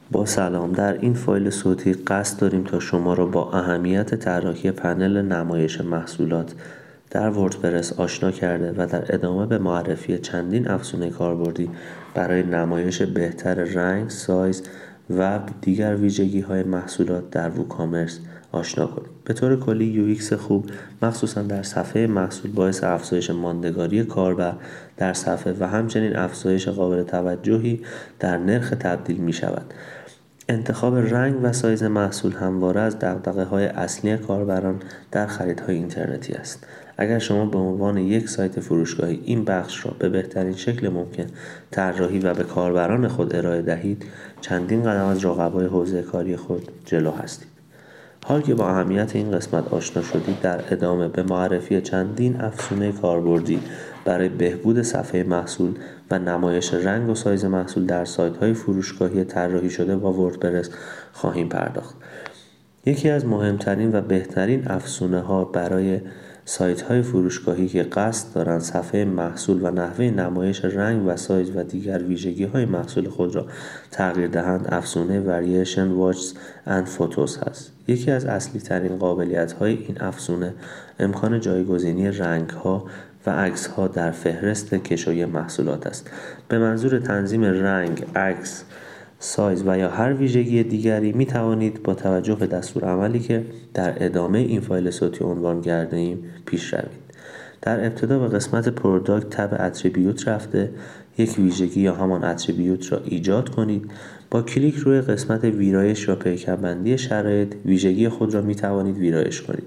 با سلام، در این فایل صوتی قصد داریم تا شما را با اهمیت طراحی پنل نمایش محصولات در وردپرس آشنا کرده و در ادامه به معرفی چندین افزونه کاربردی برای نمایش بهتر رنگ، سایز و دیگر ویژگی‌های محصولات در ووکامرس آشنا کنیم. به طور کلی UX خوب مخصوصا در صفحه محصول باعث افزایش ماندگاری کاربر در صفحه و همچنین افزایش قابل توجهی در نرخ تبدیل می شود. انتخاب رنگ و سایز محصول همواره از دغدغه‌های اصلی کاربران در خریدهای اینترنتی است. اگر شما به عنوان یک سایت فروشگاهی این بخش را به بهترین شکل ممکن طراحی و به کاربران خود ارائه دهید، چندین قدم از رقبای حوزه کاری خود جلو هستید. حال که با اهمیت این قسمت آشنا شدید، در ادامه به معرفی چندین افزونه کاربردی برای بهبود صفحه محصول و نمایش رنگ و سایز محصول در سایت‌های فروشگاهی طراحی شده با وردپرس خواهیم پرداخت. یکی از مهمترین و بهترین افزونه‌ها برای سایت‌های فروشگاهی که قصد دارند صفحه محصول و نحوه نمایش رنگ و سایز و دیگر ویژگی‌های محصول خود را تغییر دهند، افزونه Variation Watches and Photos هست. یکی از اصلی‌ترین قابلیت‌های این افزونه امکان جایگزینی رنگ‌ها و عکس‌ها در فهرست کشوی محصولات است. به منظور تنظیم رنگ، عکس، سایز و یا هر ویژگی دیگری می توانید با توجه به دستورالعملی که در ادامه این فایل صوتی عنوان کرده ایم پیش روید. در ابتدا به قسمت پروداکت تب اتریبیوت رفته یک ویژگی یا همان اتریبیوت را ایجاد کنید. با کلیک روی قسمت ویرایش یا پیکربندی شرایط ویژگی خود را می توانید ویرایش کنید.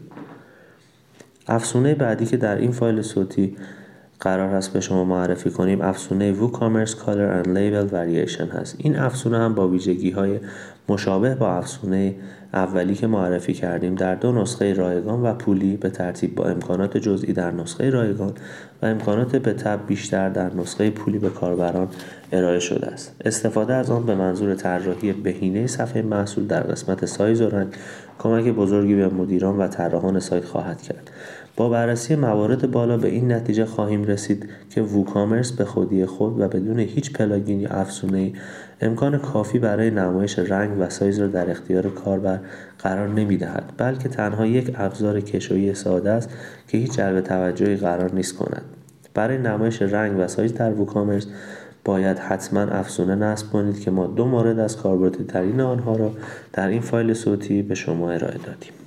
افزونه بعدی که در این فایل صوتی قرار است به شما معرفی کنیم افزونه WooCommerce Color and Label Variation هست. این افزونه هم با ویژگی‌های مشابه با افزونه اولی که معرفی کردیم در دو نسخه رایگان و پولی به ترتیب با امکانات جزئی در نسخه رایگان و امکانات به تبع بیشتر در نسخه پولی به کاربران ارائه شده است. استفاده از آن به منظور طراحی بهینه صفحه محصول در قسمت سایز و رنگ کمک بزرگی به مدیران و طراحان سایت خواهد کرد. با بررسی موارد بالا به این نتیجه خواهیم رسید که ووکامرس به خودی خود و بدون هیچ پلاگین یا افزونه‌ای امکان کافی برای نمایش رنگ و سایز را در اختیار کاربر قرار نمی‌دهد، بلکه تنها یک ابزار کشویی ساده است که هیچ جلب توجهی قرار نیست کند. برای نمایش رنگ و سایز در ووکامرس باید حتما افزونه نصب کنید که ما دو مورد از کاربردی‌ترین آنها را در این فایل صوتی به شما ارائه دادیم.